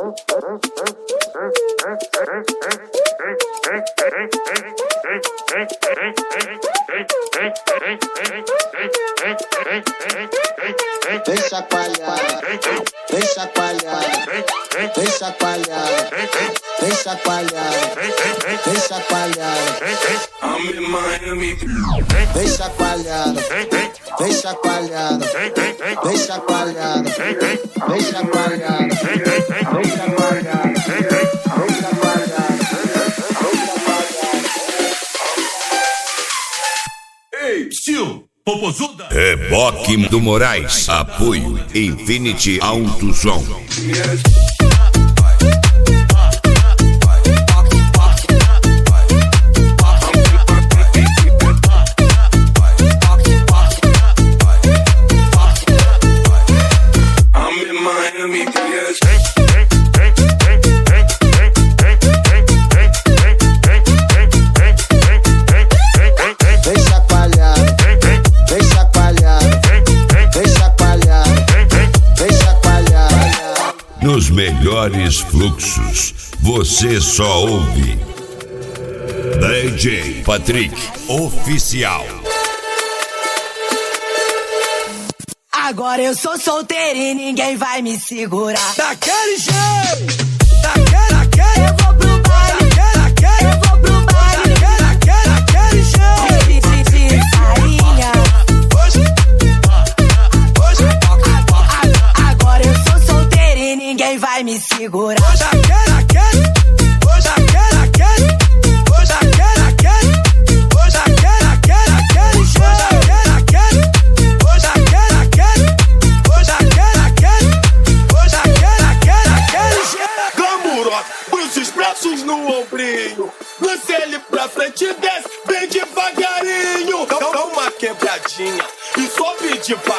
Vem chacoalhar, vem chacoalhar, vem chacoalhar, vem chacoalhar, vem chacoalhar. I'm in Miami. Vem chacoalhando, vem chacoalhando, vem chacoalhando, vem chacoalhando, vem chacoalhando, vem chacoalhando. Ei, tio, popozuda. Reboque do Moraes. Apoio Infinity Auto Som. Nos melhores fluxos, você só ouve DJ Patrick Oficial. Agora eu sou solteiro e ninguém vai me segurar. Daquele jeito, Eu vou pro baile, eu vou pro baile, daquele jeito. de farinha. Agora eu sou solteiro e ninguém vai me segurar. Bruços braços no ombrinho, ele pra frente desce, bem devagarinho. Dá uma quebradinha e sobe devagar.